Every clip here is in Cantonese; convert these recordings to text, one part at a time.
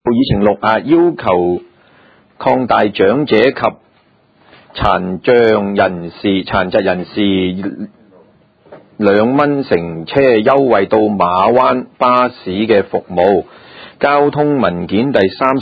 議程6要求擴大長者及殘疾人士2蚊乘車優惠到馬灣巴士嘅服務。交通文件第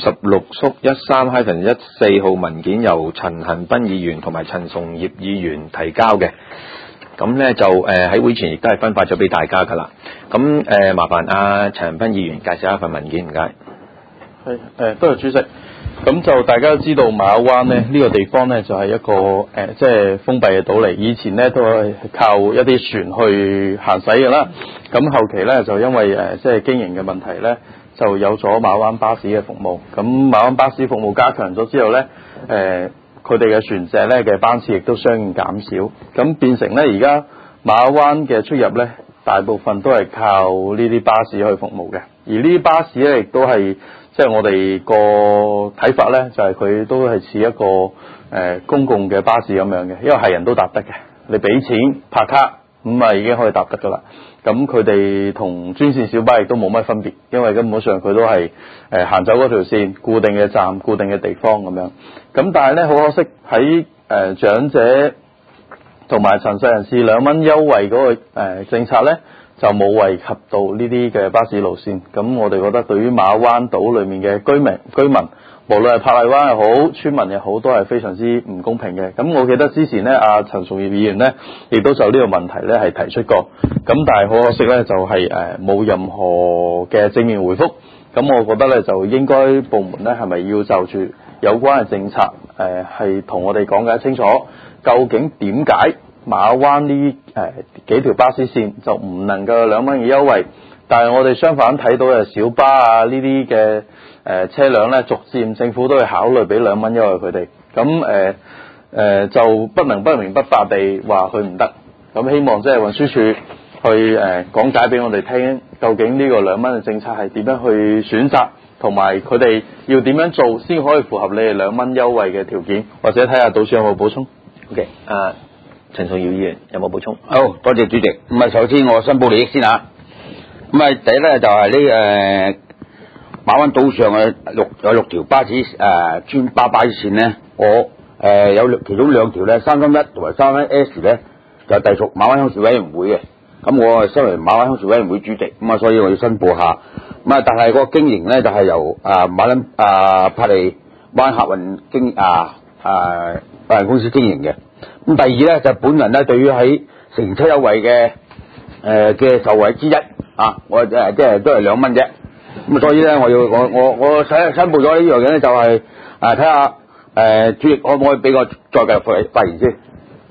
36/13-14號文件由陳恒鑌議員同埋陳松業議員提交嘅，咁呢就喺會前亦都係分發咗俾大家噶啦。咁麻煩陳恒鑌議員介紹一份文件，唔該。 係多謝主席。咁就大家都知道馬灣呢個地方呢，就係一個即係封閉嘅島嚟，以前呢都係靠一啲船去行駛嘅啦。咁後期呢，就因為即係經營嘅問題呢，就有咗馬灣巴士嘅服務。咁馬灣巴士服務加強咗之後呢，佢哋嘅船隻呢嘅班次亦都相應減少，咁變成呢而家馬灣嘅出入呢，大部分都係靠呢啲巴士去服務嘅。而呢啲巴士呢，亦都係即係我哋個睇法呢，就係佢都係似一個公共嘅巴士咁樣嘅，因為係人都搭得嘅，你俾錢拍卡咁啊已經可以搭得噶啦。咁佢哋同專線小巴亦都冇乜分別，因為根本上佢都係行走嗰條線，固定嘅站、固定嘅地方咁樣。咁但係呢，好可惜喺長者同埋殘疾人士2蚊優惠嗰個政策呢，就冇惠及到呢啲嘅巴士路線。咁我哋覺得對於馬灣島裏面嘅居民，無論係珀麗灣又好，村民又好，都係非常之唔公平嘅。咁我記得之前呢，陳松業議員呢亦都就呢個問題呢係提出過。咁但係好可惜呢，就係冇任何嘅正面回覆。咁我覺得呢，就應該部門呢係咪要就住有關嘅政策係同我哋講解清楚，究竟點解馬灣呢幾條巴士線就唔能夠有2蚊嘅優惠，但係我哋相反睇到嘅小巴呢啲嘅車輛呢，逐漸政府都係考慮俾2蚊優惠佢哋。咁就不能不明不白地話佢唔得。咁希望即係運輸署去講解俾我哋聽，究竟呢個2蚊嘅政策係點樣去選擇，同埋佢哋要點樣做先可以符合你哋2蚊優惠嘅條件，或者睇下到時有冇補充。 OK，陳松業議員有冇補充？ 好，多謝主席。咁首先我申報利益先嚇。咁第一咧就係呢馬灣島上嘅有6條巴士村巴士線呢，我有其中2條咧331同埋331S咧就隸屬馬灣鄉事委員會嘅。咁我身為馬灣鄉事委員會主席，咁所以我要申報下。咁但係個經營咧就係由珀麗灣客運有限公司經營嘅。咁第二咧就本人咧對於喺乘車優惠嘅受惠之一我即係都係2蚊啫。咁所以咧我申報咗呢樣嘢咧，就係睇下主席可唔可以俾我再繼續發言先？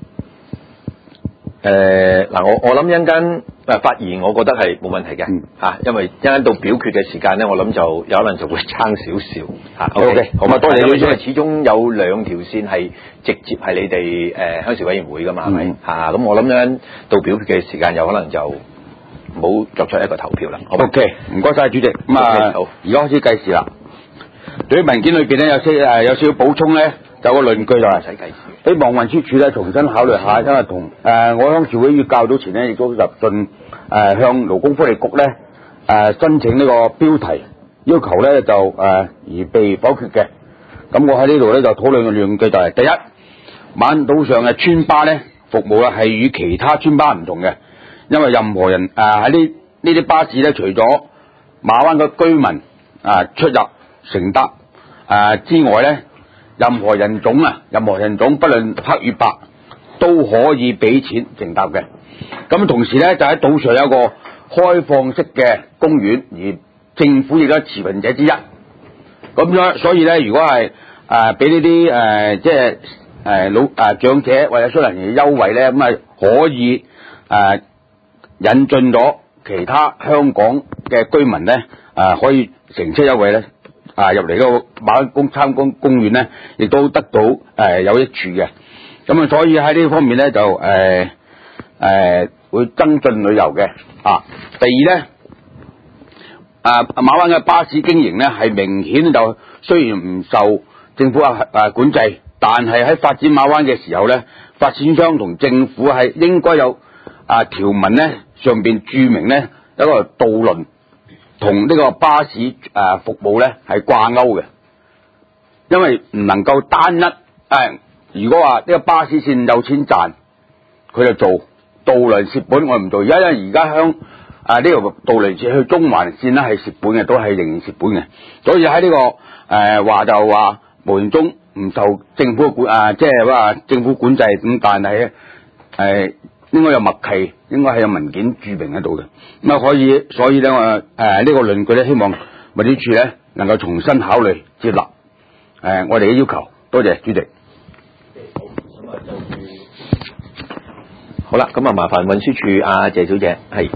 我諗一陣間發言，我覺得係冇問題嘅因為一陣間到表決嘅時間咧，我諗就有可能就會差少少 OK， 好多謝你， 因為始終有2條線係直接係你哋鄉事委員會噶嘛，係咪咁我諗一陣到表決嘅時間，有可能就唔好作出一個投票啦。 OK， 唔該晒主席。咁好，而家開始計時啦。對於文件裏邊咧有少少補充咧，有個論據就係希望運輸署咧重新考慮下，因為同我鄉事會議較早前咧亦都入進向勞工福利局咧申請呢個標題，要求咧就而被否決嘅。咁我喺呢度咧就討論嘅論據就係第一，馬灣島上嘅村巴咧服務係與其他村巴唔同嘅，因為任何人喺呢啲巴士咧，除咗馬灣嘅居民出入乘搭之外咧，任何人種不論黑與白都可以俾錢乘搭嘅。咁同時咧就喺島上有一個開放式嘅公園，而政府亦都係持份者之一。咁樣所以咧，如果係俾呢啲即係長者或者出人嘅優惠咧，咁可以引進咗其他香港嘅居民咧可以乘車優惠咧入嚟個馬灣參觀公園咧，亦都得到有益處嘅。咁所以喺呢方面咧就會增進旅遊嘅。第二咧馬灣嘅巴士經營咧係明顯就雖然唔受政府管制，但係喺發展馬灣嘅時候咧，發展商同政府係應該有條文咧上邊註明咧有一個渡輪同呢個巴士服務咧係掛鈎嘅，因為唔能夠單一如果話呢個巴士線有錢賺，佢就做；渡輪蝕本我唔做。因為而家呢條渡輪線去中環線咧係蝕本嘅，都係仍然蝕本嘅。所以喺呢個話就話無形中唔受政府管即係話政府管制咁，但係應該有默契，應該係有文件註明喺度嘅。咁啊所以咧我呢個論據咧，希望運輸署咧能夠重新考慮接納我哋嘅要求。多謝主席。 好啦，咁啊麻煩運輸署阿謝小姐係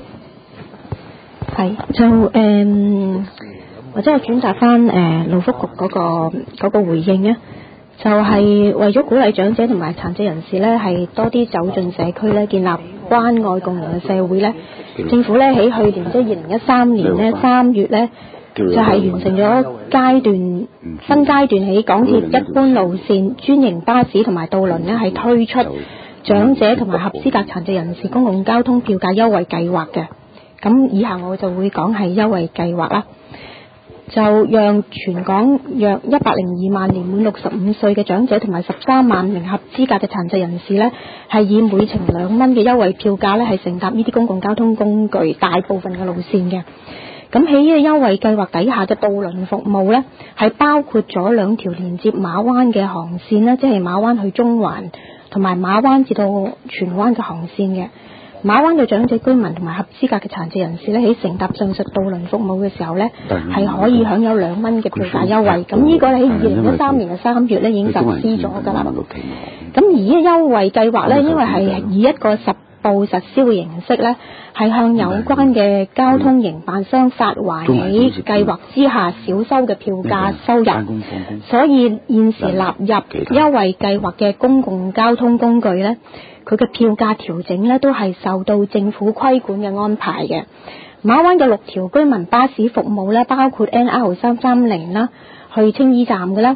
就或者我轉達翻勞福局嗰個回應啊，就係為咗鼓勵長者同埋殘疾人士咧，係多啲走進社區咧，建立關愛共融嘅社會咧。政府咧喺去年即係2013年咧3月咧，就係完成咗分階段喺港鐵一般路線、專營巴士同埋渡輪咧，係推出長者同埋合資格殘疾人士公共交通票價優惠計劃嘅。咁以下我就會講係優惠計劃啦，就讓全港約102萬年滿65歲嘅長者同埋13萬名合資格嘅殘疾人士呢，係以每程2蚊嘅優惠票價呢，係乘搭呢啲公共交通工具大部分嘅路線嘅。咁喺呢個優惠計劃底下嘅渡輪服務呢，係包括咗2條連接馬灣嘅航線啦，即係馬灣去中環同埋馬灣至到荃灣嘅航線嘅。馬灣嘅長者居民同埋合資格嘅殘疾人士咧，喺乘搭上述渡輪服務嘅時候咧，係可以享有2蚊嘅票價優惠。咁呢個喺2013年嘅3月咧已經實施咗㗎啦。咁而呢個優惠計劃咧，因為係以一個實報實銷嘅形式咧，係向有關嘅交通營辦商發還喺計劃之下少收嘅票價收入，所以現時納入優惠計劃嘅公共交通工具咧，佢嘅票價調整咧都係受到政府規管嘅安排嘅。馬灣嘅6條居民巴士服務咧，包括 NR330 啦，去青衣站嘅啦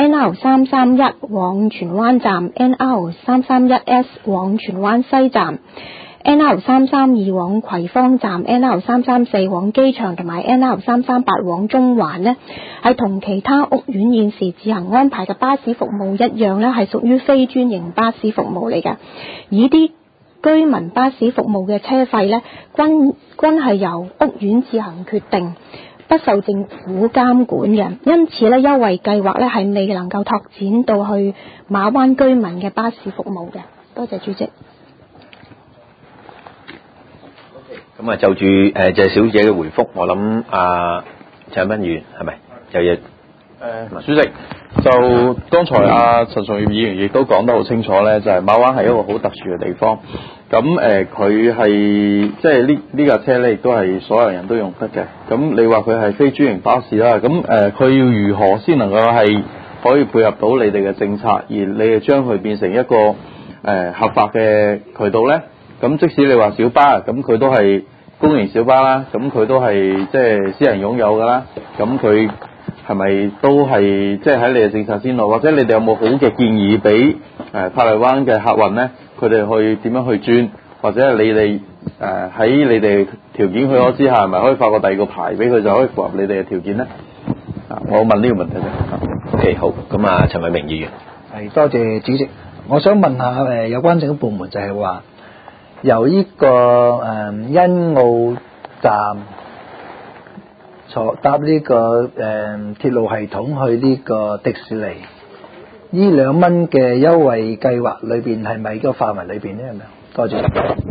，NR331 往荃灣站 ，NR331S 往荃灣西站，NR332 往葵芳站 ，NR334 往機場同埋 NR338 往中環呢，係同其他屋苑現時自行安排嘅巴士服務一樣呢，係屬於非專營巴士服務嚟嘅。而啲居民巴士服務嘅車費呢，均係由屋苑自行決定，不受政府監管嘅。因此呢，優惠計劃呢係未能夠拓展到去馬灣居民嘅巴士服務嘅。多謝主席。 咁啊，就住謝小姐嘅回覆，我諗陳恒鑌議員係咪有嘢？ 主席，就剛才陳松業議員亦都講得好清楚咧，就係馬灣係一個好特殊嘅地方。咁佢係即係呢架車咧，亦都係所有人都用得嘅。咁你話佢係非專營巴士啦，咁佢要如何先能夠係可以配合到你哋嘅政策，而你哋將佢變成一個合法嘅渠道咧？咁即使你話小巴，咁佢都係公營小巴啦，咁佢都係即係私人擁有㗎啦。咁佢係咪都係即係喺你哋政策先內？或者你哋有冇好嘅建議俾珀麗灣嘅客運咧？佢哋去點樣去轉？或者係你哋喺你哋條件許可之下，係咪可以發個第2個牌俾佢，就可以符合你哋嘅條件咧？我問呢個問題啫。 OK， 好。咁陳偉明議員係多謝主席。我想問下有關政府部門就係話，由呢個欣澳站搭呢個鐵路系統去呢個迪士尼，呢2蚊嘅優惠計劃裏邊係咪個範圍裏邊咧？係咪？多謝。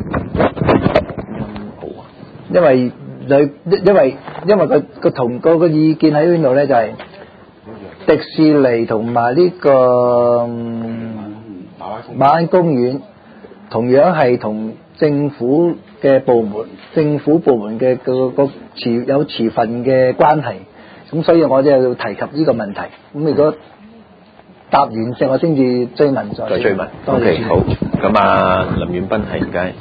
好啊。因為個同個意見喺邊度咧？就係迪士尼同埋呢個馬灣公園同樣係同政府部門嘅有持份嘅關係，咁所以我就要提及呢個問題。咁如果答完之後，我先至追問再追問。 OK， 好。咁林遠斌係唔該。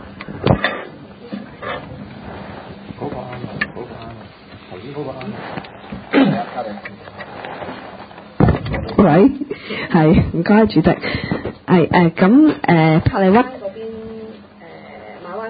喂，係唔該主席。係咁珀麗灣嗰邊馬灣嗰邊嘅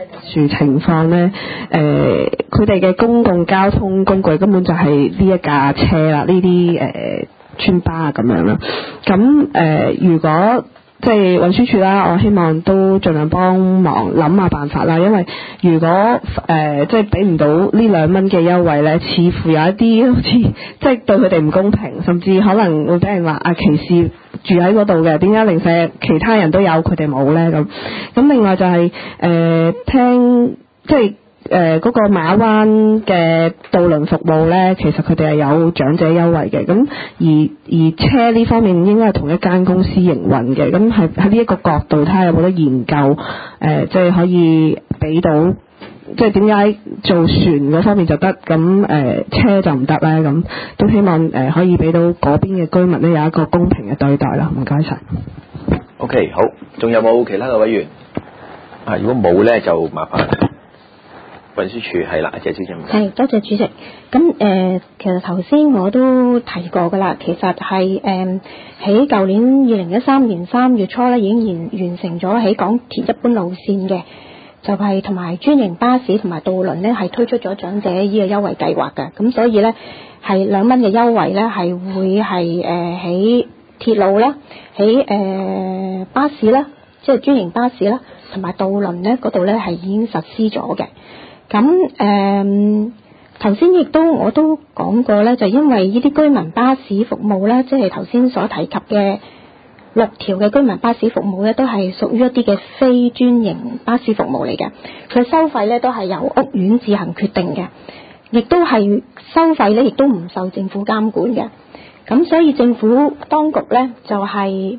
殊情況咧，佢哋嘅公共交通工具根本就係呢一架車啦，呢啲村巴咁樣啦。咁如果即係運輸署啦，我希望都盡量幫忙諗下辦法啦。因為如果即係俾唔到呢2蚊嘅優惠咧，似乎有一啲好似即係對佢哋唔公平，甚至可能會俾人話歧視住喺嗰度嘅，點解零舍其他人都有佢哋冇咧咁？咁另外就係聽即係嗰個馬灣嘅渡輪服務咧，其實佢哋係有長者優惠嘅，咁而車呢方面應該係同一間公司營運嘅，咁係喺呢一個角度睇下有冇得研究即係可以俾到，即係點解做船嗰方面就得，咁車就唔得咧？咁都希望可以俾到嗰邊嘅居民咧有一個公平嘅對待啦。唔該晒。 OK， 好，仲有冇其他嘅委員？如果冇咧，就麻煩運輸署係啦，謝小姐。 係，多謝主席。咁其實頭先我都提過㗎啦，其實係喺舊年2013年3月初咧已經完成咗喺港鐵一般路線嘅，就係同埋專營巴士同埋渡輪咧係推出咗長者呢個優惠計劃嘅。咁所以咧係2蚊嘅優惠咧係會係喺鐵路啦，喺巴士啦，即係專營巴士啦，同埋渡輪咧嗰度咧係已經實施咗嘅。咁頭先亦都我都講過咧，就因為呢啲居民巴士服務咧，即係頭先所提及嘅6條嘅居民巴士服務咧，都係屬於一啲嘅非專營巴士服務嚟嘅。佢收費咧都係由屋苑自行決定嘅，亦都係收費咧亦都唔受政府監管嘅。咁所以政府當局咧就係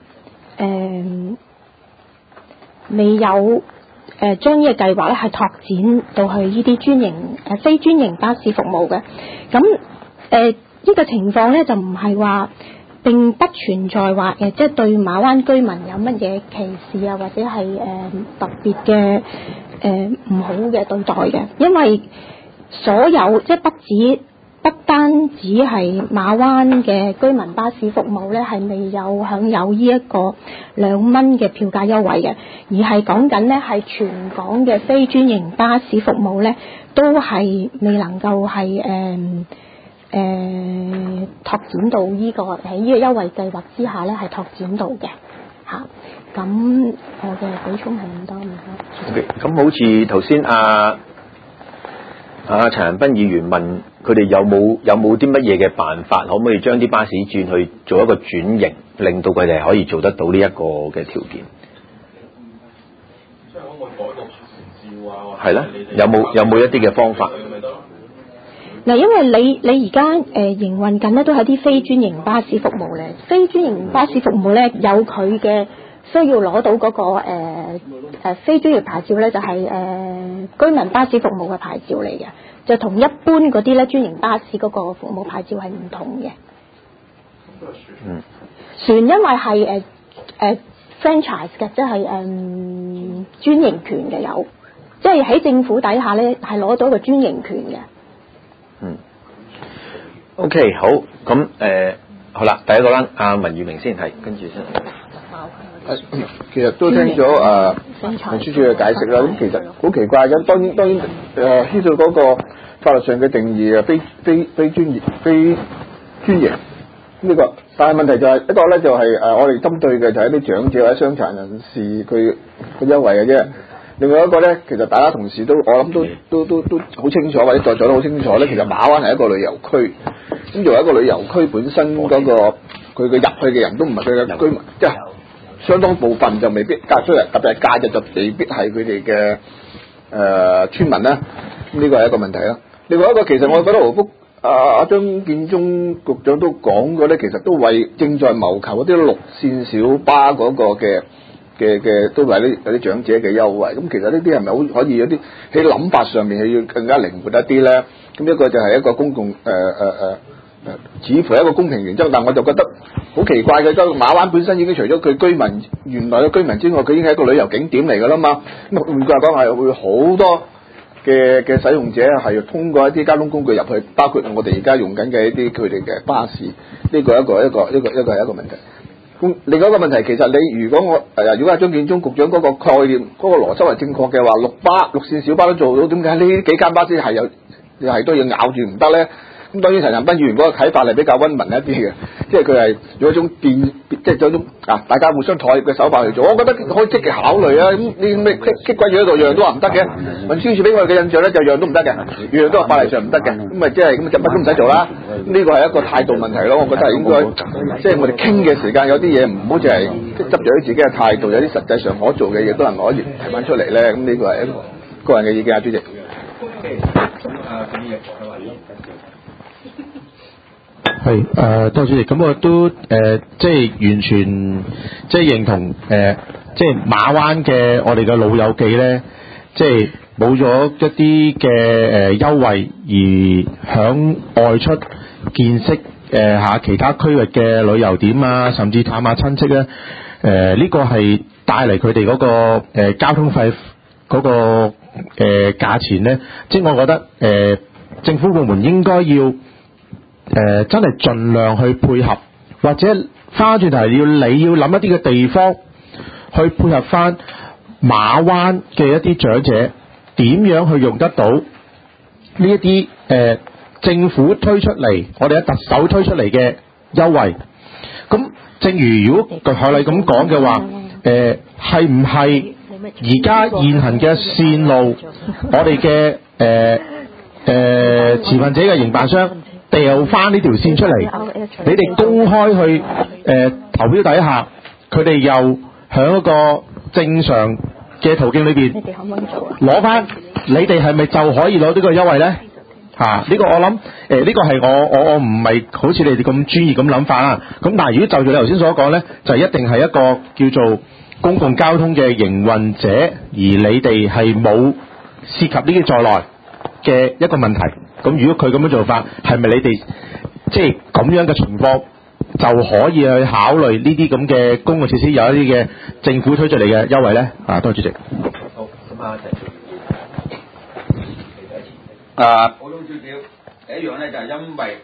未有將呢個計劃咧係拓展到去呢啲專營非專營巴士服務嘅。咁呢個情況咧就唔係話並不存在話即係對馬灣居民有乜嘢歧視啊，或者係特別嘅唔好嘅對待嘅，因為所有即係不單止係馬灣嘅居民巴士服務咧係未有享有呢一個2蚊嘅票價優惠嘅，而係講緊咧係全港嘅非專營巴士服務咧都係未能夠係拓展到呢個喺呢個優惠計劃之下咧係拓展到嘅嚇。咁我嘅補充係咁多，唔該。 OK， 咁好似頭先陳恒鑌議員問佢哋有冇啲乜嘢嘅辦法，可唔可以將啲巴士轉去做一個轉型，令到佢哋可以做得到呢一個嘅條件？ 即係可唔可以改個牌照啊？ 係啦，有冇一啲嘅方法？ 嗱，因為你而家營運緊咧都係啲非專營巴士服務咧，非專營巴士服務咧有佢嘅需要攞到嗰個非專業牌照咧，就係居民巴士服務嘅牌照嚟嘅，就同一般嗰啲咧專營巴士嗰個服務牌照係唔同嘅。船因為係franchise 嘅，即係專營權嘅有，即係喺政府底下咧係攞到一個專營權嘅。 OK， 好，咁好啦，第一個啦，阿文裕明先係，跟住先。 其實都聽咗運輸署嘅解釋啦，咁其實好奇怪嘅，當然牽涉嗰個法律上嘅定義啊，非專業非專營呢個，但係問題就係一個咧就係我哋針對嘅就係一啲長者或者傷殘人士佢嘅優惠嘅啫。另外一個咧，其實大家同事都我諗都好清楚，或者在座都好清楚咧。其實馬灣係一個旅遊區，咁作為一個旅遊區本身嗰個佢嘅入去嘅人都唔係佢嘅居民，即係相當部分就未必特別係假日就未必係佢哋嘅村民啦。咁呢個係一個問題啦。另外一個其實我覺得勞福張建宗局長都講過咧，其實都為正在謀求嗰啲綠線小巴嗰個嘅都為有啲長者嘅優惠，咁其實呢啲係咪好可以有啲喺諗法上面係要更加靈活一啲咧？咁一個就係一個公共似乎係一個公平原則，但我就覺得好奇怪嘅，馬灣本身已經除咗佢居民原來嘅居民之外，佢已經係一個旅遊景點嚟㗎啦嘛。咁換句話講係會好多嘅使用者係通過一啲交通工具入去，包括我哋而家用緊嘅一啲佢哋嘅巴士，呢個係一個問題。 另外一個問題，其實你如果如果係張建宗局長嗰個概念、嗰、個邏輯係正確嘅話，六線小巴都做到，點解呢幾間巴士係都要咬住唔得咧？咁當然陳恒鑌議員嗰個睇法係比較溫文一啲嘅，即係佢係用一種即係種大家互相妥協嘅手法嚟做，我覺得可以積極考慮啊！咁你咩棘鬼住喺度，樣樣都話唔得嘅。運輸署俾我哋嘅印象咧，就樣都唔得嘅，樣樣都係法例上唔得嘅，咁咪即係咁就乜都唔使做啦。呢個係一個態度問題咯，我覺得係應該即係我哋傾嘅時間有啲嘢唔好淨係執著喺自己嘅態度，有啲實際上可做嘅嘢都能夠提翻出嚟咧。咁呢個係一個個人嘅意見啊，主席。 係多謝主席，咁我都即係完全即係認同即係馬灣嘅我哋嘅老友記咧，即係冇咗一啲嘅優惠而響外出見識下其他區域嘅旅遊點啊，甚至探下親戚咧，呢個係帶嚟佢哋嗰個交通費嗰個價錢咧，即係我覺得政府部門應該要真係盡量去配合，或者翻轉頭你要諗一啲嘅地方去配合翻馬灣嘅一啲長者，點樣去用得到呢一啲政府推出嚟，我哋嘅特首推出嚟嘅優惠。咁正如如果學你咁講嘅話，係唔係而家現行嘅線路，我哋嘅持份者嘅營辦商掉翻呢條線出嚟，你哋公開去投標底下，佢哋又喺一個正常嘅途徑裏邊攞翻，你哋係咪就可以攞呢個優惠咧？呢個我諗呢個係我唔係好似你哋咁專業咁諗法啊。咁但係如果就住你頭先所講咧，就一定係一個叫做公共交通嘅營運者，而你哋係冇涉及呢啲在內嘅一個問題。咁如果佢咁樣做法，係咪你哋即係咁樣嘅情況就可以去考慮呢啲咁嘅公共設施有一啲嘅政府推出嚟嘅優惠咧？多謝主席。 好，咁啊， 補充少少，第一樣咧就係因為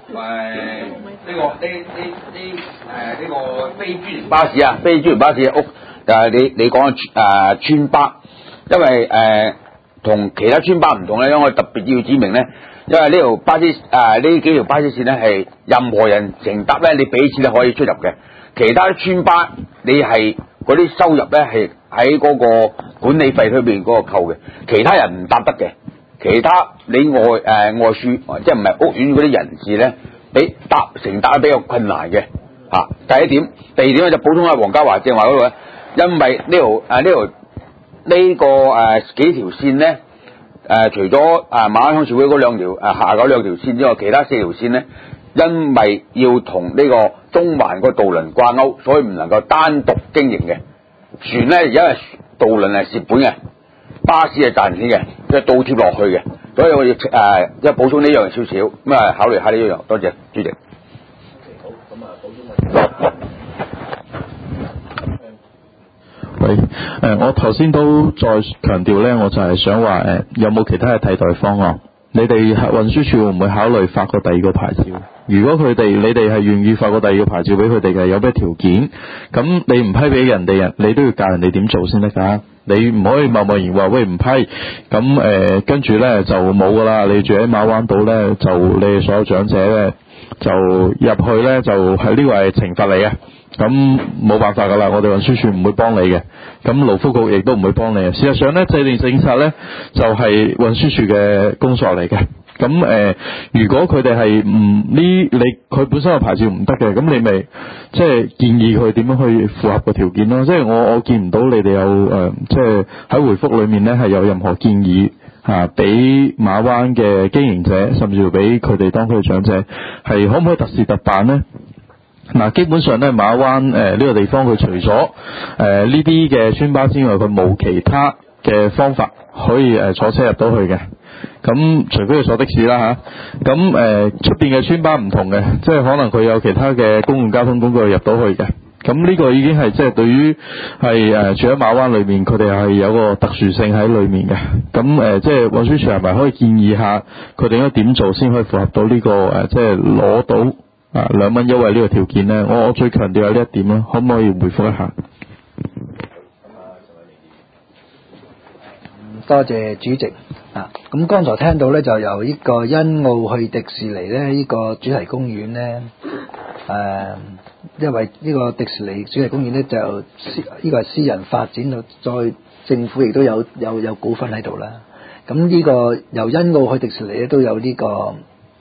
呢個非專營巴士啊，非專營巴士嘅屋你講嘅村巴，因為同其他村巴唔同咧，因為我特別要指明咧，因為呢條巴士呢幾條巴士線咧係任何人乘搭咧，你俾錢咧可以出入嘅。其他村巴你係嗰啲收入咧係喺嗰個管理費裏邊嗰個扣嘅，其他人唔搭得嘅。其他你外庶即係唔係屋苑嗰啲人士咧，乘搭比較困難嘅第一點，第二點咧就補充下黃家華正話嗰度咧，因為呢個幾條線咧除咗馬灣鄉事會嗰兩條下嗰兩條線之外，其他四條線咧，因為要同呢個中環個渡輪掛鈎，所以唔能夠單獨經營嘅。船咧而家係渡輪係蝕本嘅，巴士係賺錢嘅，即係倒貼落去嘅，所以我要即係補充呢樣少少，咁考慮下呢樣，多謝主席。 好，咁補充喂，我頭先都再強調咧，我就係想話有冇其他嘅替代方案？你哋運輸署會唔會考慮發個第二個牌照？如果你哋係願意發個第二個牌照俾佢哋嘅，有咩條件？咁你唔批俾人哋，你都要教人哋點做先得㗎。你唔可以貿貿然話喂唔批，咁跟住咧就冇㗎啦。你住喺馬灣島咧，就你哋所有長者咧就入去咧就係呢個係懲罰你嘅。咁冇辦法㗎啦，我哋運輸署唔會幫你嘅，咁勞福局亦都唔會幫你嘅。事實上咧，制定政策咧就係運輸署嘅工作嚟嘅。咁如果佢哋係佢本身個牌照唔得嘅，咁你咪即係建議佢點樣去符合個條件咯。即係我見唔到你哋有即係喺回覆裏面咧係有任何建議俾馬灣嘅經營者，甚至乎俾佢哋當區嘅長者係可唔可以特事特辦咧？基本上咧，馬灣呢個地方佢除咗呢啲嘅村巴之外，佢冇其他嘅方法可以坐車入到去嘅。咁除非佢坐的士啦嚇。咁出邊嘅村巴唔同嘅，即係可能佢有其他嘅公共交通工具入到去嘅。咁呢個已經係即係對於係住喺馬灣裏面，佢哋係有個特殊性喺裏面嘅。咁即係運輸署係咪可以建議下佢哋應該點做先可以符合到呢個即係攞到 2蚊優惠呢個條件咧，我最強調有呢一點啦，可唔可以回覆一下？ 多謝主席啊！咁剛才聽到咧，就由呢個欣澳去迪士尼咧，呢個主題公園咧，因為呢個迪士尼主題公園咧就呢個係私人發展到，再政府亦都有股份喺度啦。咁呢個由欣澳去迪士尼咧都有呢個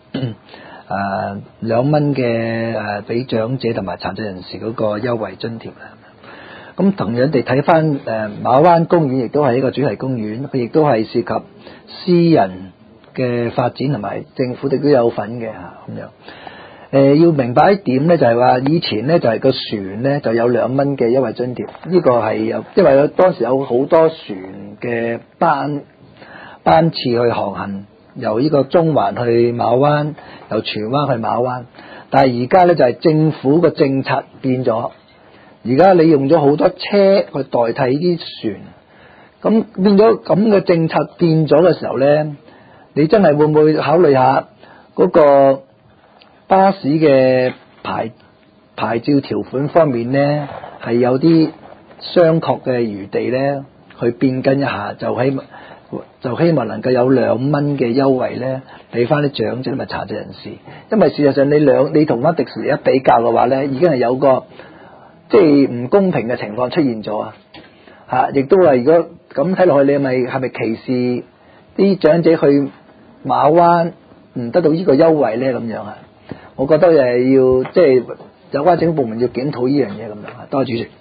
2蚊嘅俾長者同埋殘疾人士嗰個優惠津貼啦。咁同樣地睇翻馬灣公園亦都係一個主題公園，佢亦都係涉及私人嘅發展同埋政府亦都有份嘅嚇咁樣。要明白一點咧，就係話以前咧就係個船咧就有2蚊嘅優惠津貼，呢個係有，因為當時有好多船嘅班次去航行，由呢個中環去馬灣，由荃灣去馬灣，但係而家咧就係政府個政策變咗。而家你用咗好多車去代替啲船，咁變咗咁嘅政策變咗嘅時候咧，你真係會唔會考慮下嗰個巴士嘅牌照條款方面咧，係有啲商榷嘅餘地咧，去變更一下，就希望能夠有2蚊嘅優惠咧，俾翻啲長者同埋殘疾人士。因為事實上你同翻迪士尼一比較嘅話咧，已經係有個即係唔公平嘅情況出現咗啊！亦都係如果咁睇落去，你係咪歧視啲長者去馬灣唔得到呢個優惠咧？咁樣啊，我覺得要即係有關政府部門要檢討呢樣嘢咁樣啊。多謝主席。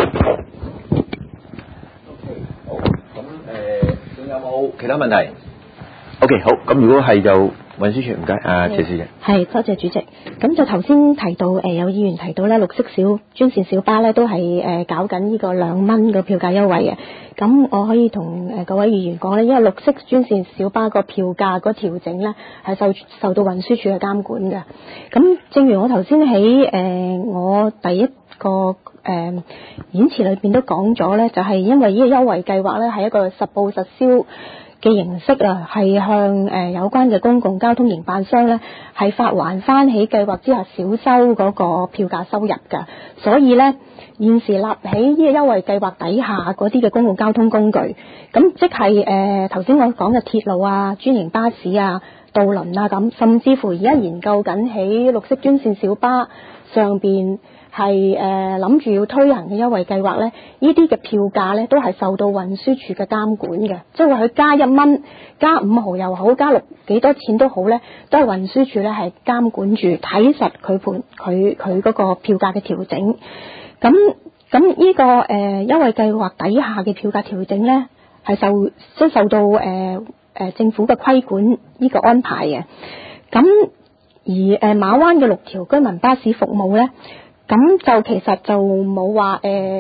好，咁仲有冇其他問題 ？OK， 好，咁如果係就運輸署唔該，謝小姐。 係，多謝主席。咁就頭先提到有議員提到咧，綠色專線小巴咧都係搞緊呢個2蚊嘅票價優惠嘅。咁我可以同各位議員講咧，因為綠色專線小巴個票價個調整咧係受到運輸署嘅監管嘅。咁正如我頭先喺我第一個演辭裏邊都講咗咧，就係因為呢個優惠計劃咧係一個實報實銷嘅形式啊，係向有關嘅公共交通營辦商咧係發還翻喺計劃之下少收嗰個票價收入㗎，所以咧現時立喺呢個優惠計劃底下嗰啲嘅公共交通工具，咁即係頭先我講嘅鐵路啊、專營巴士啊、渡輪啊咁，甚至乎而家研究緊喺綠色專線小巴上邊係諗住要推行嘅優惠計劃咧，呢啲嘅票價咧都係受到運輸署嘅監管嘅，即係話佢加1蚊、加5毫又好、加幾多錢都好咧，都係運輸署咧係監管住睇實佢嗰個票價嘅調整。咁呢個優惠計劃底下嘅票價調整咧係受到政府嘅規管呢個安排嘅。咁而馬灣嘅6條居民巴士服務咧，咁就其實就冇話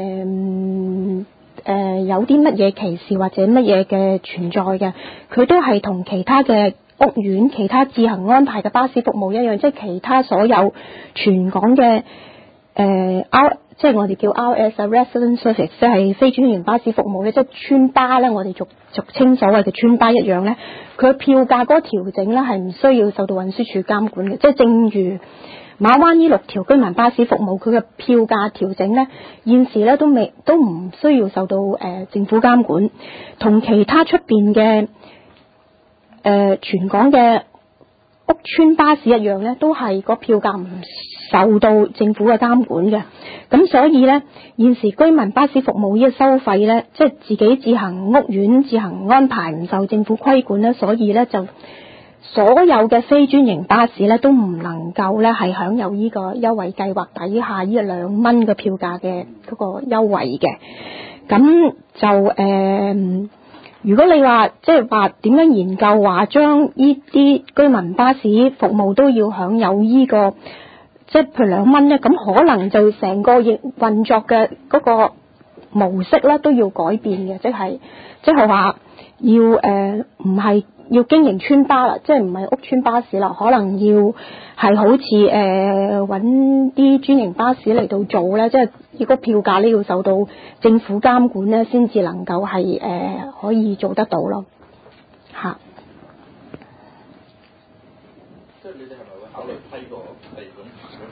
有啲乜嘢歧視或者乜嘢嘅存在嘅，佢都係同其他嘅屋苑、其他自行安排嘅巴士服務一樣，即係其他所有全港嘅即係我哋叫 RS 啊 Resident Service， 即係非專營巴士服務咧，即係村巴咧，我哋俗稱所謂嘅村巴一樣咧，佢票價嗰個調整咧係唔需要受到運輸署監管嘅，即係正如馬灣呢6條居民巴士服務，佢嘅票價調整咧，現時咧都唔需要受到政府監管，同其他出邊嘅全港嘅屋邨巴士一樣咧，都係個票價唔受到政府嘅監管嘅。咁所以咧，現時居民巴士服務呢個收費咧，即係自己自行屋苑自行安排，唔受政府規管咧，所以咧就所有嘅非專營巴士咧都唔能夠咧係享有呢個優惠計劃底下呢個2蚊嘅票價嘅嗰個優惠嘅。咁就如果你話即係話點樣研究話將呢啲居民巴士服務都要享有呢個即係譬如2蚊咧，咁可能就成個運作嘅嗰個模式咧都要改變嘅，即係話要唔係要經營村巴啦，即係唔係屋邨巴士啦，可能要係好似揾啲專營巴士嚟到做咧，即係如果票價呢要受到政府監管咧，先至能夠係可以做得到咯，嚇。即係你哋係咪會考慮批個地咁？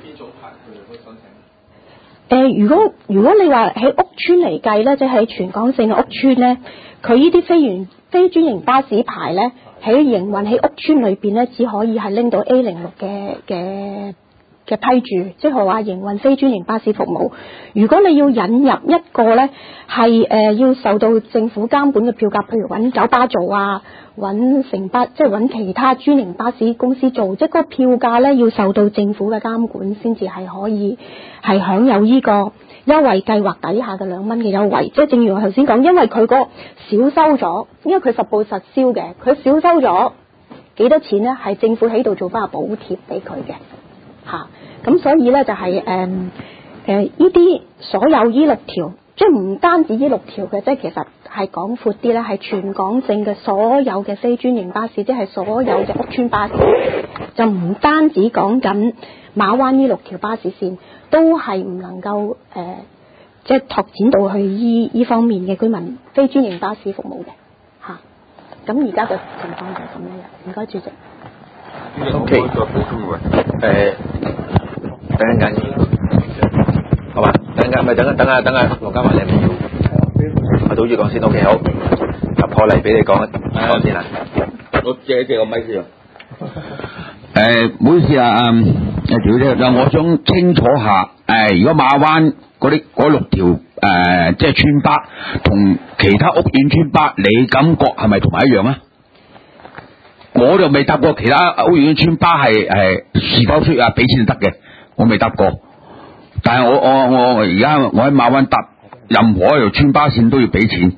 如果你話喺屋邨嚟計咧，即係喺全港性嘅屋邨咧，佢呢啲非專營巴士牌咧，喺營運喺屋邨裏邊咧，只可以係拎到 A06嘅批注，即係話營運非專營巴士服務。如果你要引入一個咧係要受到政府監管嘅票價，譬如揾九巴做啊，揾城巴，即係揾其他專營巴士公司做，即係嗰個票價咧要受到政府嘅監管，先至係可以係享有呢個優惠計劃底下嘅2蚊嘅優惠。即係正如我頭先講，因為佢個少收咗，因為佢實報實銷嘅，佢少收咗幾多錢咧？係政府喺度做翻個補貼俾佢嘅嚇。咁所以咧就係呢啲所有呢6條，即係唔單止呢6條嘅，即係其實係講闊啲咧，係全港性嘅所有嘅非專營巴士，即係所有嘅屋邨巴士，就唔單止講緊馬灣呢6條巴士線，都係唔能夠即係拓展到去呢方面嘅居民非專營巴士服務嘅嚇。咁而家嘅情況就係咁樣樣。唔該，主席。 OK， 再補充喎。 等陣間，好嘛？等下，羅家華，你係咪要？我倒住講先 ，OK， 好。入破嚟俾你講先啦。 我借個咪先。唔好意思啊，小姐，我想清楚下，如果馬灣嗰6條即係村巴同其他屋苑村巴，你感覺係咪同埋一樣啊？我就未搭過其他屋苑村巴係是否需要俾錢就得嘅，我未搭過。但係我而家我喺馬灣搭任何一條村巴線都要俾錢。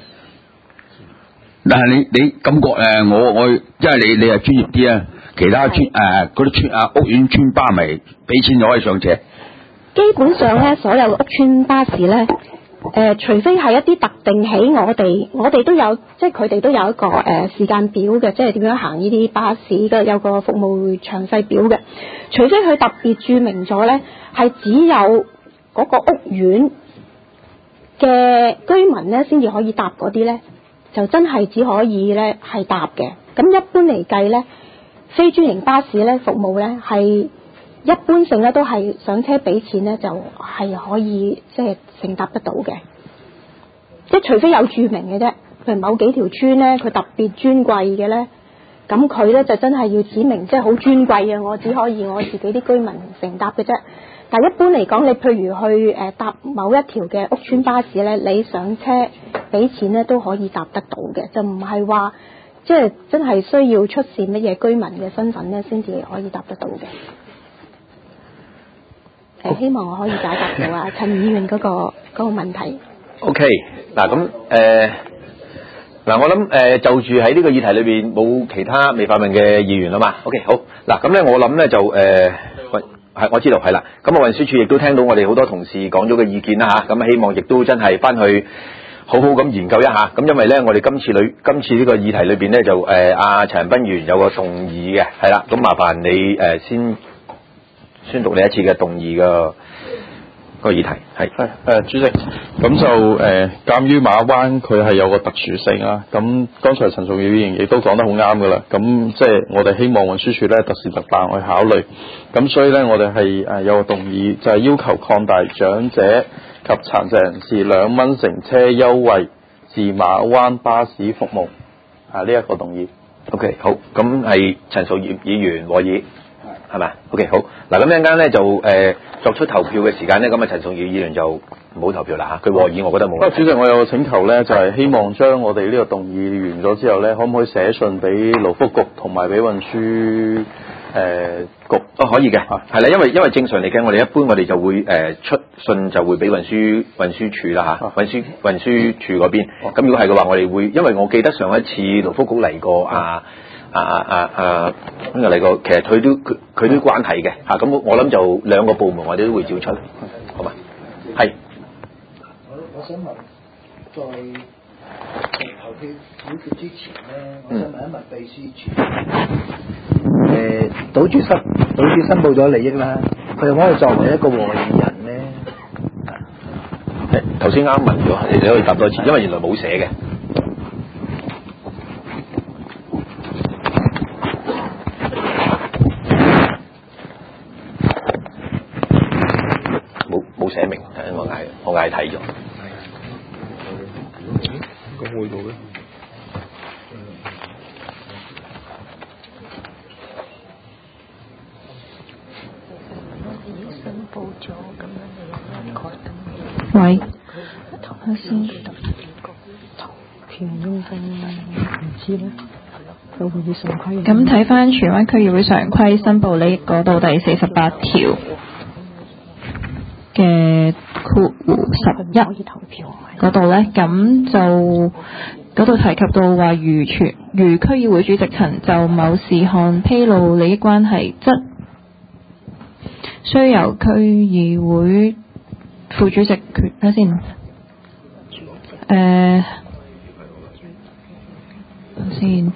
但係你感覺我因為你係專業啲啊，其他村嗰啲村屋苑村巴咪俾錢就可以上車。 基本上咧，所有屋邨巴士咧。除非係一啲特定起我哋都有，即係佢哋都有一個時間表嘅，即係點樣行呢啲巴士嘅有個服務詳細表嘅。除非佢特別註明咗咧，係只有嗰個屋苑嘅居民咧先至可以搭嗰啲咧，就真係只可以咧係搭嘅。咁一般嚟計咧，非專營巴士咧服務咧係一般性咧都係上車俾錢咧就係可以即係乘搭得到嘅，即係除非有註明嘅啫。譬如某幾條村咧，佢特別尊貴嘅咧，咁佢咧就真係要指明，即係好尊貴嘅，我只可以我自己啲居民乘搭嘅啫。但係一般嚟講，你譬如去搭某一條嘅屋邨巴士咧，你上車俾錢咧都可以搭得到嘅，就唔係話即係真係需要出示乜嘢居民嘅身份咧先至可以搭得到嘅。希望我可以解答到啊陳議員嗰個問題。 OK， 嗱咁嗱我諗就住喺呢個議題裏邊冇其他未發問嘅議員啦嘛。OK， 好嗱咁咧，我諗咧就係我知道係啦。咁啊運輸署亦都聽到我哋好多同事講咗嘅意見啦嚇，咁希望亦都真係翻去好好咁研究一下。咁因為咧，我哋今次呢個議題裏邊咧就陳恒鑌議員有個動議嘅係啦，咁麻煩你先宣讀你一次嘅動議個議題係主席，咁就鑑於馬灣佢係有個特殊性啦，咁剛才陳淑儀議員亦都講得好啱噶啦，咁即係我哋希望運輸署咧特事特辦去考慮，咁所以咧我哋係有個動議，就係要求擴大長者及殘疾人士2蚊乘車優惠至馬灣巴士服務呢一個動議。 OK， 好，咁係陳淑儀議員和議。係咪 ？OK， 好。嗱，咁一陣間咧就作出投票嘅時間咧，咁陳淑儀議員就唔好投票啦嚇。佢和議，我覺得冇。不過主席，我有個請求咧，就係希望將我哋呢個動議完咗之後咧，可唔可以寫信俾勞福局同埋俾運輸局？ 可以嘅，係啦，因為正常嚟嘅，我哋一般我哋就會出信就會俾運輸署啦嚇，運輸署嗰邊。咁如果係嘅話，我哋會，因為我記得上一次勞福局嚟過咁就嚟過，其實佢都關係嘅嚇，咁我諗就兩個部門我哋都會照出嚟，好嘛？係。 我想問，在投票表決之前咧，我想問一問秘書處，賭主申報咗利益啦，佢可唔可以作為一個和議人咧？ 頭先啱問咗，你可以答多次，因為原來冇寫嘅。 冇寫明，我嗌睇咗。 咁會到咧？ 喂， 睇下先。投票應該唔知咧。佢會唔會常規？ 咁睇翻荃灣區議會常規申報利益嗰度第48條嘅括弧11嗰度咧，咁就嗰度提及到話，如區議會主席曾就某事項披露利益關係，則須由區議會副主席決。睇先，先。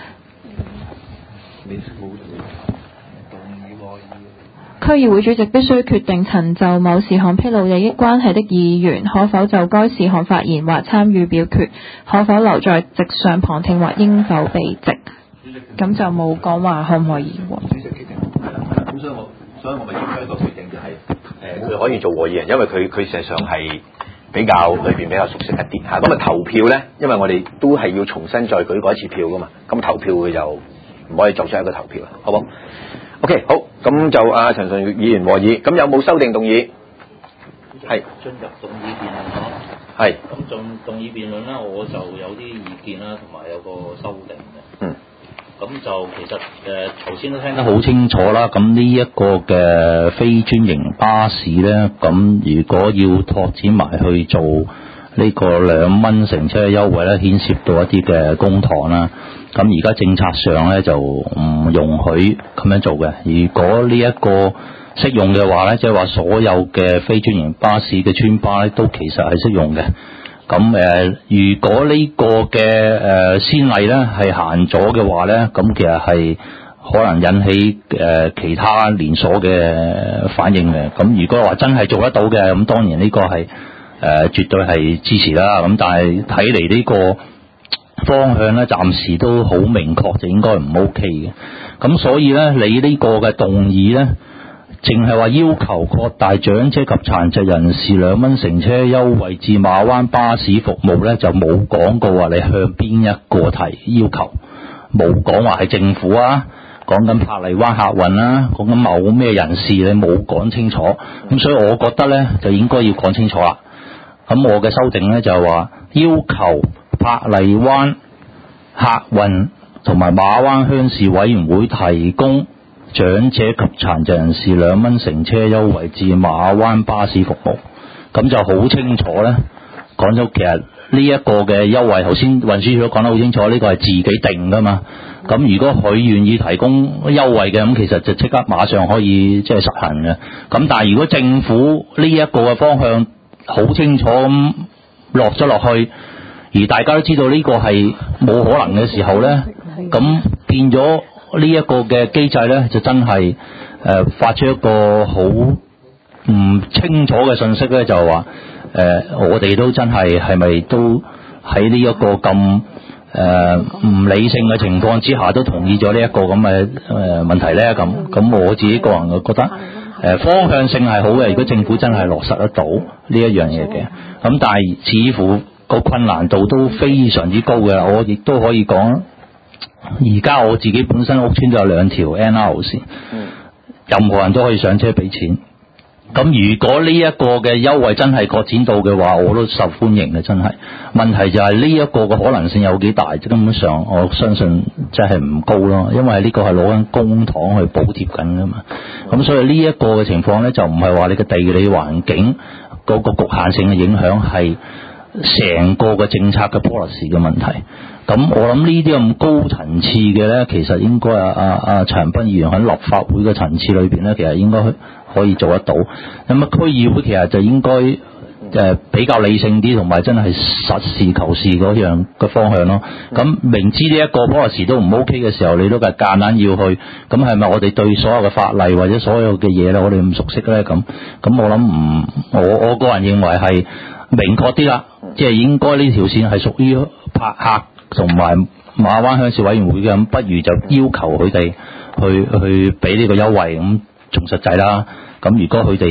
區議會主席必須決定曾就某事項披露利益關係的議員可否就該事項發言或參與表決，可否留在席上旁聽或應否避席。咁就冇講話可唔可以喎。 主席決定係啦，咁所以我咪要出一個決定，就係佢可以做和議人，因為佢事實上係比較裏邊比較熟悉一啲嚇。咁啊投票咧，因為我哋都係要重新再舉過一次票噶嘛，咁投票佢就唔可以作出一個投票啦，好冇？OK， 好，咁就陳順議員和議，咁有冇修訂動議？係進入動議辯論咯。 係。 咁動議辯論咧，我就有啲意見啦，同埋有個修訂嘅。 嗯。 咁就其實頭先都聽得好清楚啦。咁呢一個嘅非專營巴士咧，咁如果要拓展埋去做呢個2蚊乘車優惠咧，牽涉到一啲嘅公帑啦。咁而家政策上咧就唔容許咁樣做嘅。如果呢一個適用嘅話咧，即係話所有嘅非專營巴士嘅村巴咧，都其實係適用嘅。咁如果呢個嘅先例咧係行咗嘅話咧，咁其實係可能引起其他連鎖嘅反應嘅。咁如果話真係做得到嘅，咁當然呢個係絕對係支持啦。咁但係睇嚟呢個方向咧，暫時都好明確，就應該唔 OK 嘅。咁所以咧，你呢個嘅動議咧，淨係話要求擴大長者及殘疾人士2蚊乘車優惠至馬灣巴士服務咧，就冇講過話你向邊一個提要求，冇講話係政府啊，講緊珀麗灣客運啦，講緊某咩人士，你冇講清楚。咁所以我覺得咧，就應該要講清楚啦。咁我嘅修訂咧就係話要求珀麗灣客運同埋馬灣鄉事委員會提供長者及殘疾人士2蚊乘車優惠至馬灣巴士服務，咁就好清楚咧。講咗其實呢一個嘅優惠，頭先運輸署都講得好清楚，呢個係自己定噶嘛。咁如果佢願意提供優惠嘅，咁其實就即刻馬上可以即係實行嘅。咁但係如果政府呢一個嘅方向好清楚咁落咗落去，而大家都知道呢個係冇可能嘅時候咧，咁變咗呢一個嘅機制咧，就真係發出一個好唔清楚嘅信息咧，就係話我哋都真係咪都喺呢一個咁唔理性嘅情況之下，都同意咗呢一個咁嘅問題咧？咁我自己個人覺得方向性係好嘅，如果政府真係落實得到呢一樣嘢嘅，咁但係似乎個困難度都非常之高嘅。我亦都可以講，而家我自己本身屋邨就有2條 NR 線，任何人都可以上車俾錢。咁如果呢一個嘅優惠真係擴展到嘅話，我都受歡迎嘅，真係。問題就係呢一個嘅可能性有幾大？根本上我相信真係唔高咯，因為呢個係攞緊公帑去補貼緊噶嘛。咁所以呢一個嘅情況咧，就唔係話你嘅地理環境嗰個局限性嘅影響，係成個嘅政策嘅 policy 嘅問題。咁我諗呢啲咁高層次嘅咧，其實應該陳恒鑌議員喺立法會嘅層次裏邊咧，其實應該可以做得到。咁區議會其實就應該比較理性啲，同埋真係實事求是嗰樣嘅方向咯。咁明知呢一個 policy 都唔 OK 嘅時候，你都係夾硬要去，咁係咪我哋對所有嘅法例或者所有嘅嘢咧，我哋唔熟悉咧？咁我諗我個人認為係明確啲啦，即係應該呢條線係屬於泊客同埋馬灣鄉事委員會嘅，咁不如就要求佢哋去俾呢個優惠，咁仲實際啦。咁如果佢哋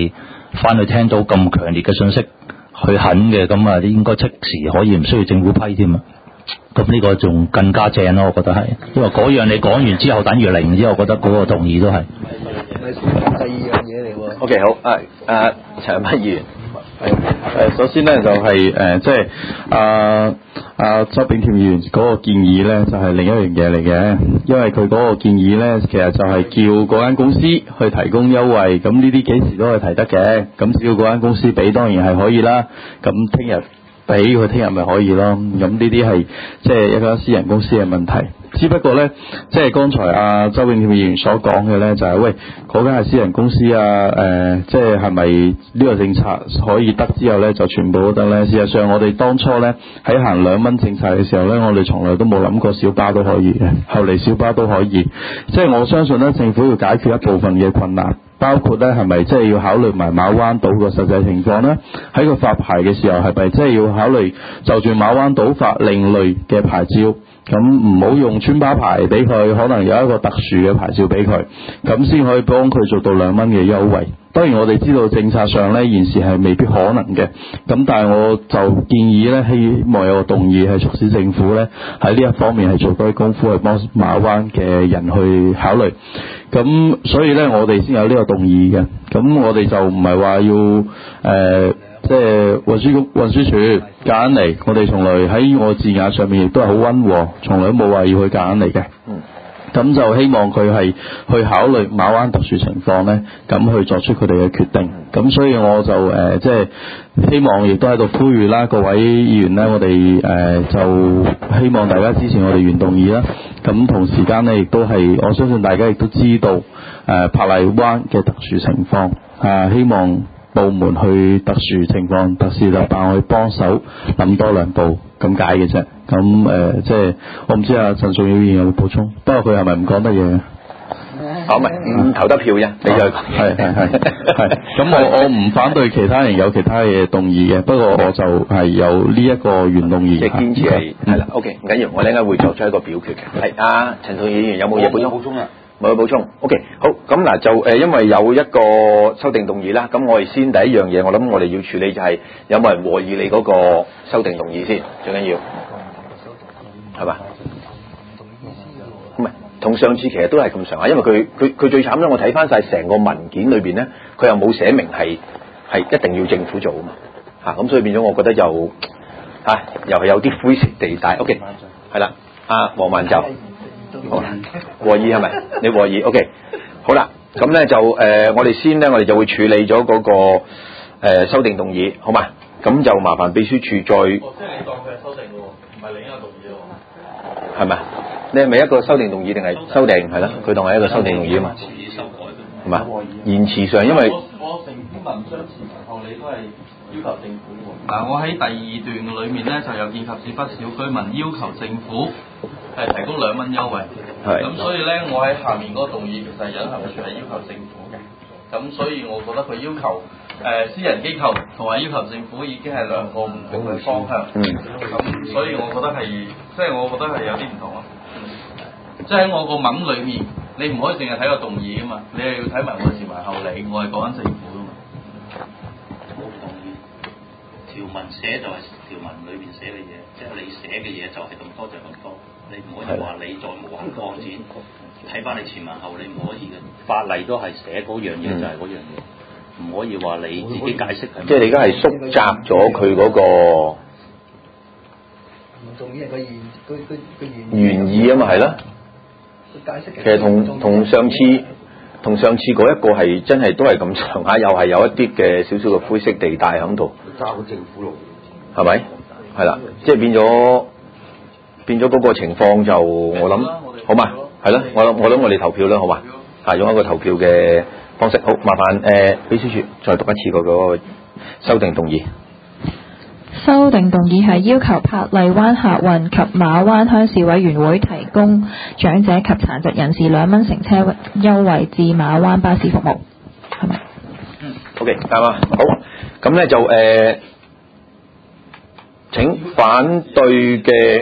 翻去聽到咁強烈嘅信息去肯嘅，咁啊應該即時可以唔需要政府批添啊。咁呢個仲更加正咯，我覺得係，因為嗰樣你講完之後等於零之後，我覺得嗰個動議都係。 第二樣嘢嚟喎。 OK 好，陳恒鑌議員。 首先咧就係即係周炳添議員嗰個建議咧，就係另一樣嘢嚟嘅，因為佢嗰個建議咧，其實就係叫嗰間公司去提供優惠，咁呢啲幾時都係提得嘅，咁只要嗰間公司俾當然係可以啦，咁聽日俾佢聽日咪可以咯，咁呢啲係即係一間私人公司嘅問題。只不過咧，即係剛才周永健議員所講嘅咧，就係喂嗰間係私人公司即係係咪呢個政策可以得之後咧，就全部都得咧？事實上，我哋當初咧喺行2蚊政策嘅時候咧，我哋從來都冇諗過小巴都可以嘅，後嚟小巴都可以。即係我相信咧，政府要解決一部分嘅困難。包括咧係咪即係要考慮埋馬灣島個實際情況咧？喺佢發牌嘅時候係咪即係要考慮就住馬灣島發另類嘅牌照？咁唔好用村巴牌俾佢，可能有一個特殊嘅牌照俾佢，咁先可以幫佢做到2蚊嘅優惠。當然我哋知道政策上咧現時係未必可能嘅，咁但係我就建議咧，希望有個動議係促使政府咧喺呢一方面係做多啲功夫，去幫馬灣嘅人去考慮。咁所以咧我哋先有呢個動議嘅，咁我哋就唔係話要即係運輸署夾硬嚟，我哋從來喺我字眼上面亦都係好溫和，從來都冇話要去夾硬嚟嘅。咁就希望佢係去考慮馬灣特殊情況咧，咁去作出佢哋嘅決定。咁所以我就即係希望亦都喺度呼籲啦，各位議員咧，我哋就希望大家支持我哋原動議啦。咁同時間咧，亦都係我相信大家亦都知道珀麗灣嘅特殊情況，希望部門去特殊情況、特事特辦去幫手諗多2步咁解嘅啫。咁即係我唔知陳淑儀議員有冇補充，不過佢係咪唔講得嘢？ 唔係唔投得票啫，你就係。 咁我唔反對其他人有其他嘢動議嘅，不過我就係有呢一個原動議。 即係堅持係啦。OK， 唔緊要，我哋應該會作出一個表決嘅。係陳淑儀議員有冇嘢補充啊？冇補充。OK， 好，咁嗱就因為有一個修訂動議啦，咁我哋先第一樣嘢，我諗我哋要處理就係有冇人和議你嗰個修訂動議先，最緊要係嘛？唔係同上次其實都係咁上下，因為佢最慘咧，我睇翻晒成個文件裏邊咧，佢又冇寫明係一定要政府做啊嘛，咁所以變咗我覺得又係有啲灰色地帶。OK， 係啦，黃萬就。和議係咪？你和議 OK， 好啦，咁咧就我哋先咧，我哋就會處理咗嗰個修訂動議，好嘛？咁就麻煩秘書處再。即係你當佢係修訂嘅喎，唔係另一個動議喎。係咪？你係咪一個修訂動議定係修訂？係啦，佢當係一個修訂動議啊嘛。係嘛？言辭上因為我成篇文章前後你都係要求政府喎。我喺第2段裏面咧就有見及至不少居民要求政府係提供2蚊優惠，咁所以咧我喺下面嗰個動議其實隱含住係要求政府嘅，咁所以我覺得佢要求私人機構同埋要求政府已經係2個唔同嘅方向，咁所以我覺得係即係我覺得係有啲唔同咯，即係喺我個文裏面你唔可以淨係睇個動議啊嘛，你係要睇埋我前埋後理，我係講緊政府啊嘛。 條文寫就係條文裏邊寫嘅嘢，即係你寫嘅嘢就係咁多就係咁多，你唔可以話你再無限擴展，睇翻你前文後理唔可以嘅，法例都係寫嗰樣嘢就係嗰樣嘢，唔可以話你自己解釋係。 即係你而家係縮窄咗佢嗰個原意啊嘛，係啦。其實同上次嗰一個係真係都係咁上下，又係有一啲嘅少少嘅灰色地帶喺度。 交政府路， 係咪？係啦，即係變咗嗰個情況就我諗好嘛？係啦，我諗我哋投票啦，好嘛？用一個投票嘅方式，好麻煩秘書處再讀一次嗰個修訂動議。 修訂動議係要求珀麗灣客運及馬灣鄉事委員會提供長者及殘疾人士2蚊乘車優惠至馬灣巴士服務，係咪 ？OK， 啱啊，好，咁咧就請反對嘅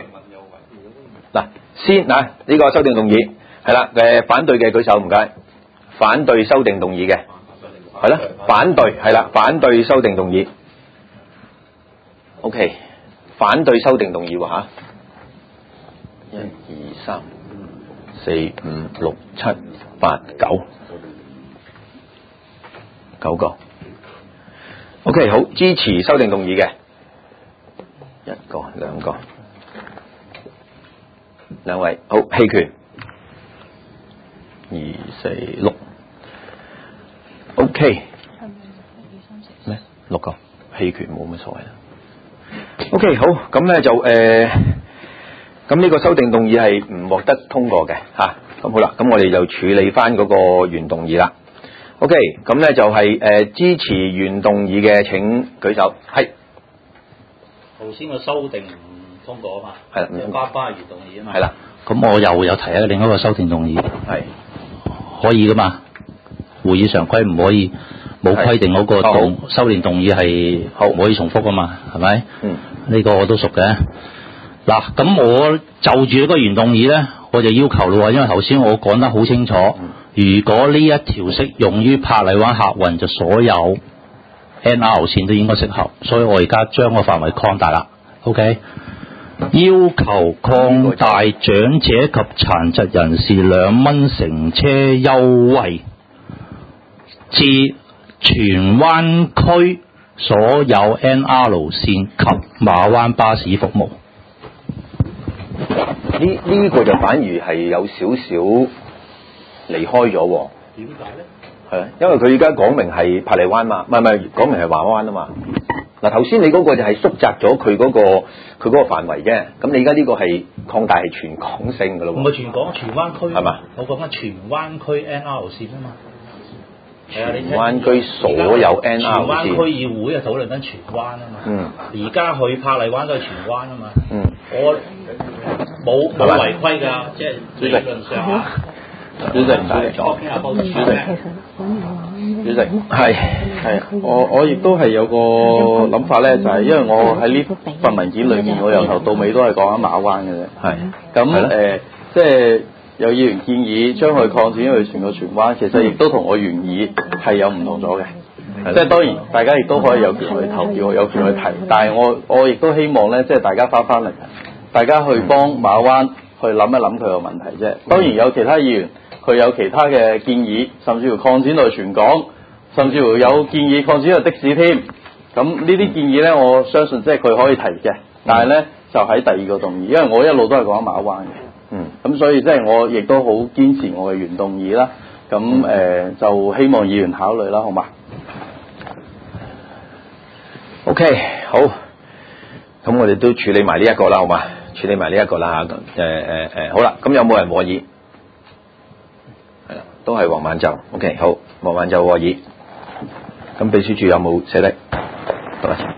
先呢個修訂動議係啦，反對嘅舉手唔該，反對修訂動議嘅係啦，反對係啦，反對修訂動議。OK， 反對修訂動議喎嚇。1、2、3、4、5、6、7、8、9， 9個。OK， 好，支持修訂動議嘅1個、2個，2位，好，棄權2、4、6。OK， 咩？6個棄權冇乜所謂啦。OK， 好，咁咧就咁呢個修訂動議係唔獲得通過嘅嚇。咁好啦，咁我哋就處理翻嗰個原動議啦。OK， 咁咧就係支持原動議嘅請舉手。係。 頭先個修訂唔通過啊嘛。係啦，巴巴原動議啊嘛。 係啦。 咁我又有提啊，另一個修訂動議。係。可以噶嘛？會議常規唔可以冇規定嗰個修訂動議係唔可以重複噶嘛？係咪？呢個我都熟嘅。嗱，咁我就住呢個原動議咧，我就要求咯，因為頭先我講得好清楚，如果呢一條適用於珀麗灣客運，就所有 NR 線都應該適合，所以我而家將個範圍擴大啦。OK， 要求擴大長者及殘疾人士2蚊乘車優惠至荃灣區所有 NR 線及馬灣巴士服務。 呢個就反而係有少少離開咗喎。點解咧？係啊，因為佢而家講明係珀麗灣嘛，唔係講明係華灣啊嘛。嗱，頭先你嗰個就係縮窄咗佢嗰個範圍啫。咁你而家呢個係擴大係全港性㗎咯喎。 唔係全港，荃灣區係嘛？ 我講緊荃灣區 NR 線啊嘛。係啊， 荃灣區所有 NR 線。 荃灣區議會啊討論緊荃灣啊嘛。而家去珀麗灣都係荃灣啊嘛。我冇違規㗎，即係理論上。主席， 係，我亦都係有個諗法咧，就係因為我喺呢份文件裏面，我由頭到尾都係講緊馬灣嘅啫。係。咁即係有議員建議將佢擴展去全個荃灣，其實亦都同我原意係有唔同咗嘅。即係當然，大家亦都可以有權去投票，有權去提，但係我亦都希望咧，即係大家翻嚟，大家去幫馬灣去諗一諗佢個問題啫。當然有其他議員。佢有其他嘅建議，甚至乎擴展到全港，甚至乎有建議擴展到的士添。咁呢啲建議咧，我相信即係佢可以提嘅，但係咧就喺第二個動議，因為我一路都係講馬灣嘅。咁所以即係我亦都好堅持我嘅原動議啦。咁就希望議員考慮啦，好嘛 ？OK， 好。咁我哋都處理埋呢一個啦，好嘛？處理埋呢一個啦嚇。好啦，咁有冇人和議？都係黃晚舟 ，OK， 好，黃晚舟和議。咁秘書處有冇寫得？多謝。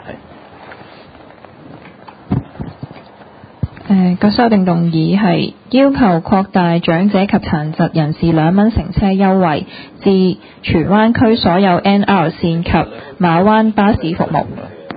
個修訂動議係要求擴大長者及殘疾人士2蚊乘車優惠至荃灣區所有 NR 線及馬灣巴士服務。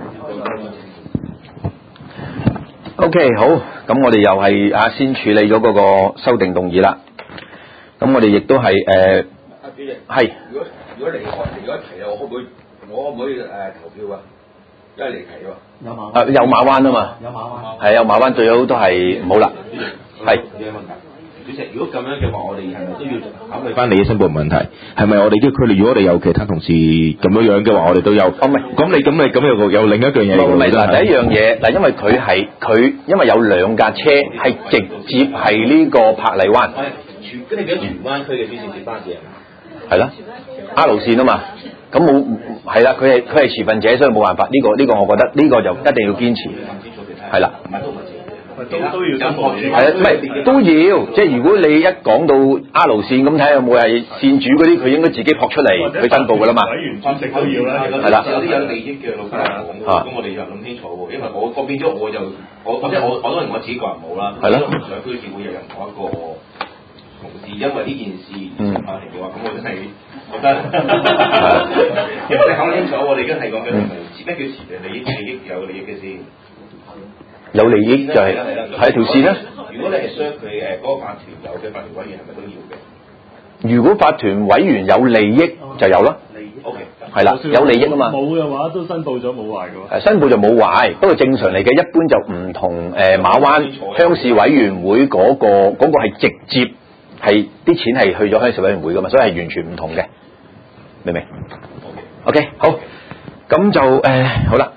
OK， 好，咁我哋又係先處理咗嗰個修訂動議啦。咁我哋亦都係阿主席係。 如果離開提我可唔可以投票啊？因為離題喎。 有馬灣啊嘛。有馬灣。係有馬灣，最好都係唔好啦。係。 有問題。主席，如果咁樣嘅話，我哋係咪都要考慮翻利益申報問題？係咪我哋呢個區？如果我哋有其他同事咁樣嘅話，我哋都有。咁你有另一樣嘢嚟㗎。 唔係嗱，第一樣嘢嗱，因為佢因為有2架車係直接係呢個珀麗灣。 跟你講荃灣區嘅專線小巴士係咪？ 係啦 ，R 路線啊嘛，咁冇係啦，佢係持份者，所以冇辦法。呢個我覺得呢個就一定要堅持，係啦。 都要申報。 係啊，唔係都要，即係如果你一講到 R 路線咁睇下有冇係線主嗰啲，佢應該自己撲出嚟去申報㗎啦嘛。 委員主席都要啦。係啦。有啲有利益嘅老闆講咁我哋就諗清楚喎，因為我變咗我當然我自己個人冇啦。係咯。上區議會有任何一個同事因為呢件事法庭嘅話，咁我真係覺得，因為你講清楚，我哋而家係講緊咩叫持嘅利益有利益嘅先。 有利益就係條線啦。 如果你係傷佢嗰個法團有嘅法團委員係咪都要嘅？ 如果法團委員有利益就有啦。利益 OK， 係啦，有利益啊嘛。 冇嘅話都申報咗冇壞嘅喎。 申報就冇壞，不過正常嚟嘅，一般就唔同馬灣鄉事委員會嗰個係直接係啲錢係去咗鄉事委員會噶嘛，所以係完全唔同嘅，明唔明 ？OK， 好，咁就好啦。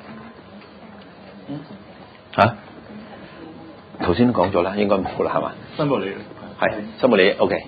嚇？頭先都講咗啦，應該冇啦，係嘛？ 申報利益係申報利益 OK。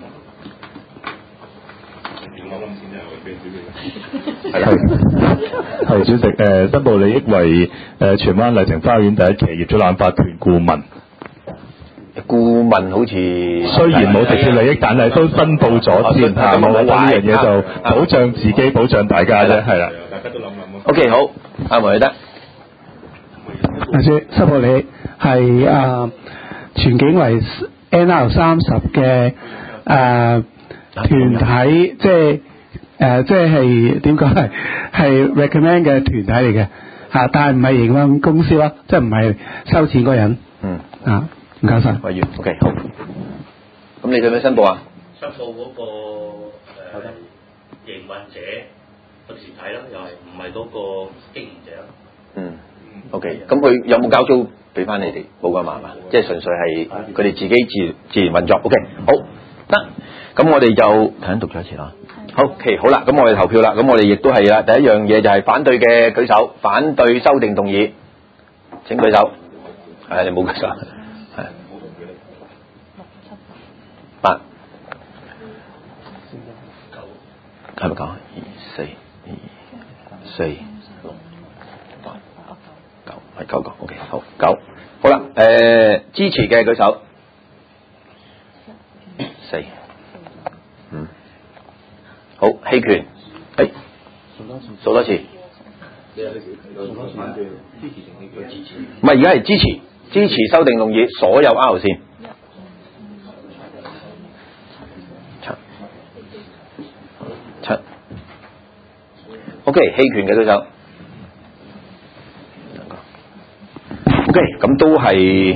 係主席，申報利益為荃灣麗城花園第一期業主立案法團顧問。 顧問好似雖然冇直接利益，但係都申報咗先嚇。我覺得呢樣嘢就保障自己、保障大家啫，係啦。 大家都諗諗 OK， 好，阿黃偉德。 阿叔，申報利益係全境為 NR30嘅團體，即係點講係 recommend 嘅團體嚟嘅嚇，但係唔係營運公司咯，即係唔係收錢嗰人。唔該晒。 委員 OK 好。咁你做咩申報啊？ 申報嗰個營運者個團體咯，又係唔係嗰個經營者。 OK， 咁佢有冇交租俾翻你哋？冇㗎嘛，即係純粹係佢哋自己自然運作。OK， 好得。咁我哋就頭先讀咗一次啦。好，OK， 好啦，咁我哋投票啦。咁我哋亦都係啦。第一樣嘢就係反對嘅舉手，反對修訂動議。請舉手。你冇舉手。係。8。係咪講？2、4、2、4、6、8、9，係9個。OK， 好9。好啦，支持嘅舉手。4、5。好，棄權。數多次。唔係，而家係支持修訂動議，所有 R 線。7。OK， 棄權嘅舉手。OK， 咁都係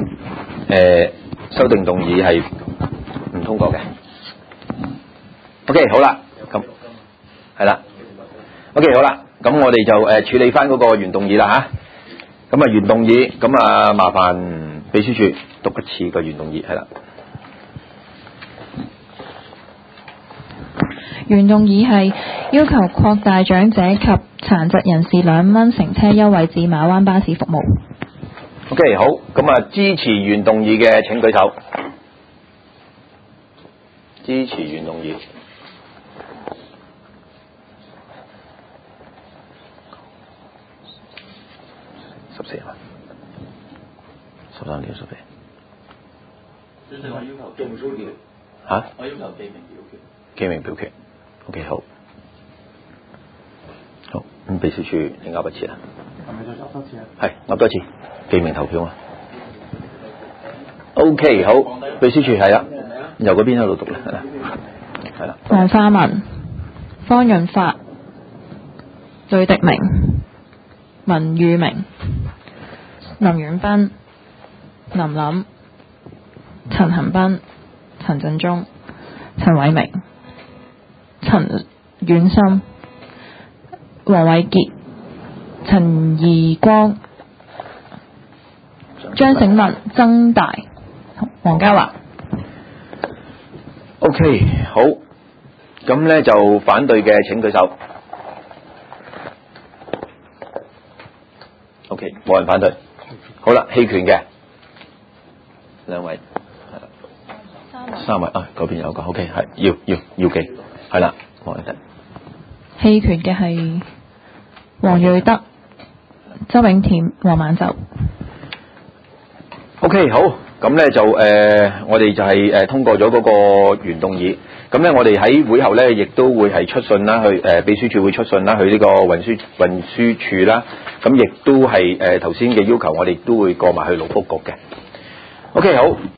修訂動議係唔通過嘅。OK， 好啦，咁係啦。OK， 好啦，咁我哋就處理翻嗰個原動議啦吓。咁原動議，咁麻煩秘書處讀一次個原動議係啦。 原動議係要求擴大長者及殘疾人士2蚊乘車優惠至馬灣巴士服務。 OK， 好，咁支持原動議嘅請舉手。支持原動議。14啊，13點14。 主席，我要求中書記。 嚇？ 我要求記名表決。 記名表決。OK， 好。好，咁秘書處你噏一次啦。 係咪再噏多次啊？ 係，噏多次。記名投票啊。OK， 好，秘書處係啦，由嗰邊喺度讀啦，係啦。 黃花文、方潤發、呂迪明、文裕明、林遠斌、林琳、陳恒斌、陳振中、陳偉明、陳遠心、黃偉傑、陳義光、張醒文、曾大、黃家華。 OK， 好，咁咧就反對嘅請舉手。OK， 冇人反對。好啦，棄權嘅2位，3位啊，嗰邊有個 OK， 係要記，係啦，黃偉德。 棄權嘅係黃瑞德、周永田、黃晚舟。 OK， 好，咁咧就我哋就係通過咗嗰個原動議。咁咧，我哋喺會後咧，亦都會係出信啦，去秘書處會出信啦，去呢個運輸處啦。咁亦都係頭先嘅要求，我哋都會過埋去勞福局嘅。OK， 好。